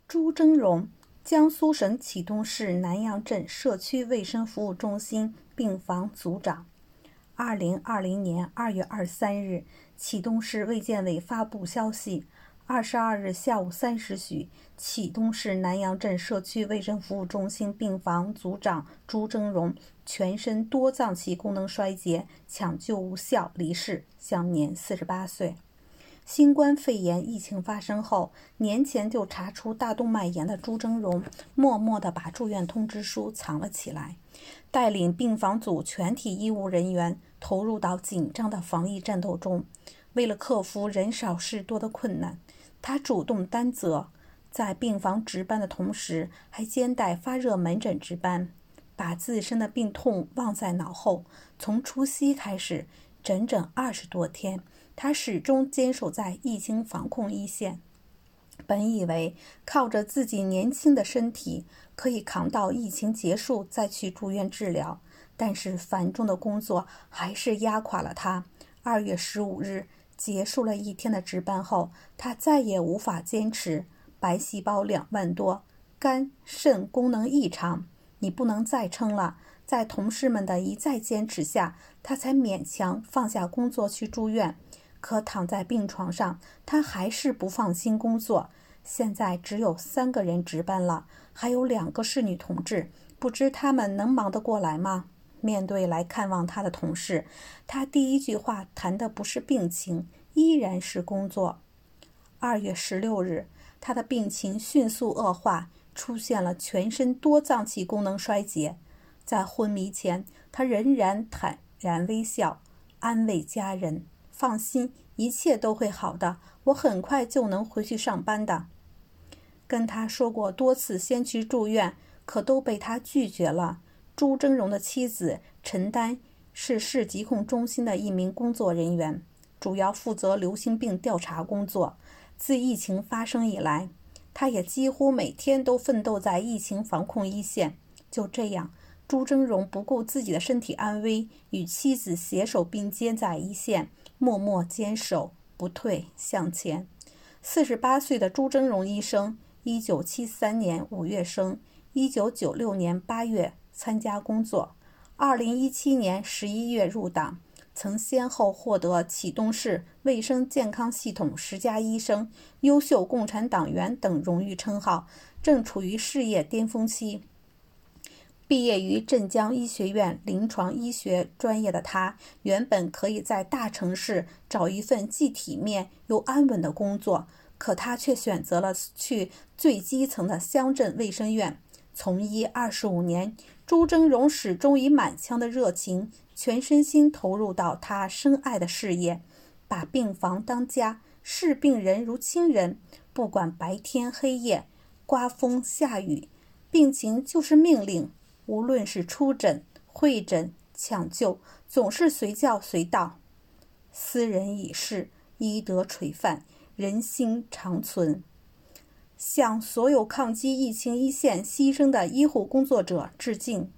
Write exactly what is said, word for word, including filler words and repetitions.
朱峥嵘，江苏省启东市南阳镇社区卫生服务中心病房组长。二零二零年二月二十三日，启东市卫健委发布消息，二十二日下午三时许，启东市南阳镇社区卫生服务中心病房组长朱峥嵘全身多脏器功能衰竭，抢救无效离世，享年四十八岁。新冠肺炎疫情发生后，年前就查出大动脉炎的朱峥嵘默默地把住院通知书藏了起来，带领病房组全体医务人员投入到紧张的防疫战斗中。为了克服人少事多的困难，他主动担责，在病房值班的同时还兼带发热门诊值班，把自身的病痛忘在脑后。从除夕开始，整整二十多天，他始终坚守在疫情防控一线。本以为靠着自己年轻的身体可以扛到疫情结束再去住院治疗，但是繁重的工作还是压垮了他。二月十五日结束了一天的值班后，他再也无法坚持，白细胞两万多，肝肾功能异常，你不能再撑了。在同事们的一再坚持下，他才勉强放下工作去住院。可躺在病床上，他还是不放心工作。现在只有三个人值班了，还有两个是女同志，不知他们能忙得过来吗？面对来看望他的同事，他第一句话谈的不是病情，依然是工作。二月十六日，他的病情迅速恶化，出现了全身多脏器功能衰竭。在昏迷前，他仍然坦然微笑，安慰家人，放心，一切都会好的，我很快就能回去上班的。跟他说过多次先去住院，可都被他拒绝了。朱峥嵘的妻子陈丹是市疾控中心的一名工作人员，主要负责流行病调查工作。自疫情发生以来，他也几乎每天都奋斗在疫情防控一线。就这样，朱峥嵘不顾自己的身体安危，与妻子携手并肩在一线，默默坚守，不退向前。四十八岁的朱峥嵘医生，一九七三年五月生，一九九六年八月参加工作，二零一七年十一月入党，曾先后获得启东市卫生健康系统十佳医生、优秀共产党员等荣誉称号，正处于事业巅峰期。毕业于镇江医学院临床医学专业的他，原本可以在大城市找一份既体面又安稳的工作，可他却选择了去最基层的乡镇卫生院。从医二十五年，朱峥嵘始终以满腔的热情，全身心投入到他深爱的事业，把病房当家，视病人如亲人，不管白天黑夜，刮风下雨，病情就是命令。无论是出诊、会诊、抢救，总是随叫随到。斯人已逝，医德垂范，人心长存。向所有抗击疫情一线牺牲的医护工作者致敬。